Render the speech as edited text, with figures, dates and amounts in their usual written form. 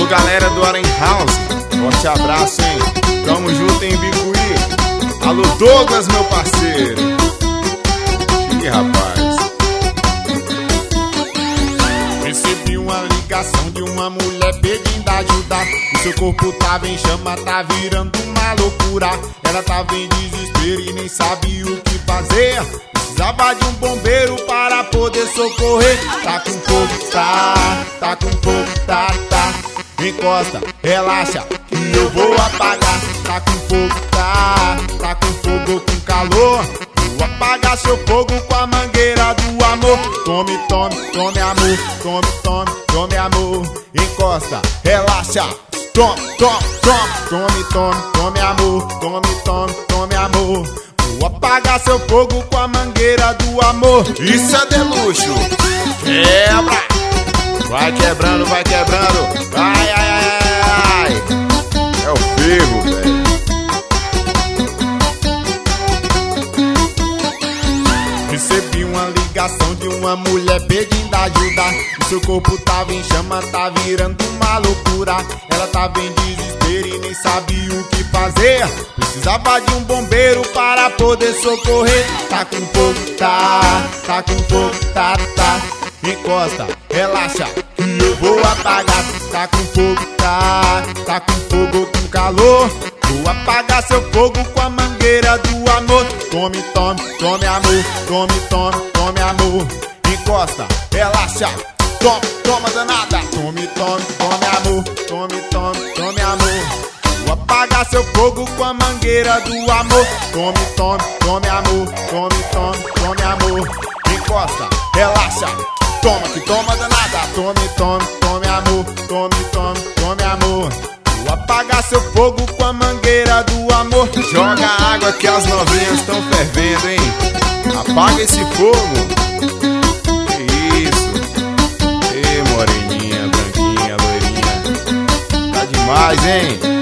galera do Aren House, forte abraço, hein? Tamo junto em Bicuí. Alô Douglas, meu parceiro. Ih, rapaz. Recebi uma ligação de uma mulher pedindo ajuda. O seu corpo tava em chama, tá virando uma loucura. Ela tava em desespero e nem sabia o que fazer. Precisava de um bombeiro para poder socorrer. Tá com fogo, tá com fogo, tá. Encosta, relaxa, que eu vou apagar. Tá com fogo, tá com fogo, com calor. Vou apagar seu fogo com a mangueira do amor. Tome, amor, tome, amor. Encosta, relaxa, tome, amor, tome, amor. Vou apagar seu fogo com a mangueira do amor. Isso é de luxo. Quebra. Vai quebrando, vai quebrando. Ai, ai, ai, ai. É o ferro, velho. Recebi uma ligação de uma mulher pedindo ajuda. O seu corpo tava em chama, tá virando uma loucura. Ela tava em desespero e nem sabia o que fazer. Precisava de um bombeiro para poder socorrer. Tá com fogo, tá com fogo, tá. Encosta, relaxa, que eu vou apagar. Tá com fogo, tá com fogo, com calor. Vou apagar seu fogo com a mangueira do amor. Tome, amor, tome, amor. Encosta, relaxa, toma danada. Tome, amor, tome, amor. Vou apagar seu fogo com a mangueira do amor. Tome, amor, tome, amor. Encosta, relaxa, toma que toma danada. Tome, amor, tome, amor. Vou apagar seu fogo com a mangueira do amor. Joga água que as novinhas estão fervendo, hein? Apaga esse fogo. Que isso? Ei, moreninha, branquinha, loirinha. Tá demais, hein?